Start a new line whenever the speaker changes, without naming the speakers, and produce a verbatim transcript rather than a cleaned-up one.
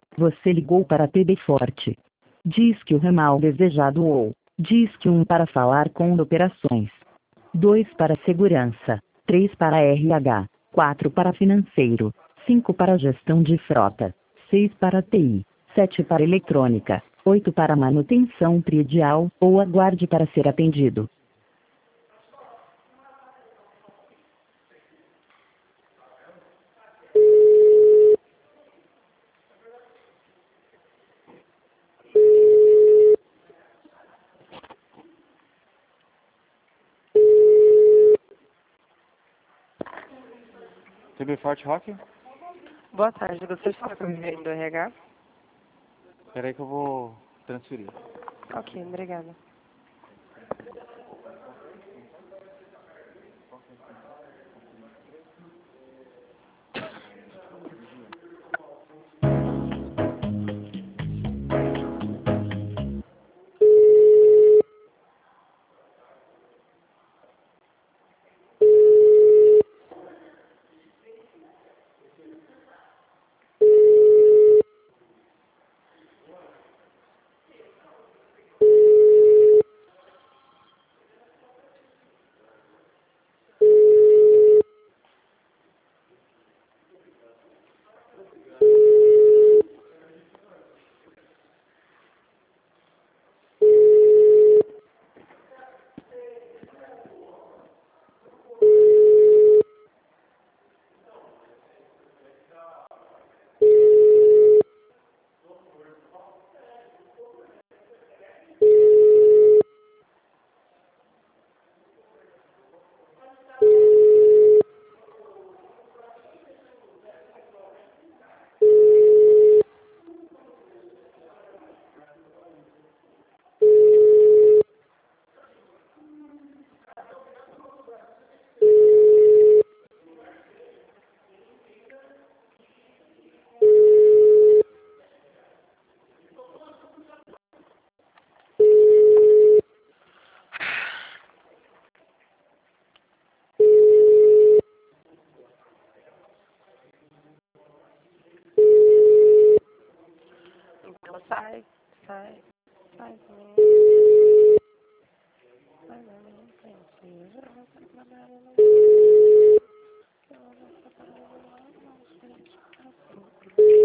Você ligou para a T B Forte. Diz que o ramal desejado ou diz que um para falar com operações. dois para segurança. três para R H. quatro para financeiro. cinco para gestão de frota. seis para T I. sete para eletrônica. oito para manutenção predial, ou aguarde para ser atendido.
T B Forte Rock?
Boa tarde, gostaria de falar com o Viviane do R H?
Espera aí que eu vou transferir.
Ok, obrigada. Então sai, sai, sai também. Sai também, não tem que já vai trabalhar, não tem. Eu vou trabalhar, não sei.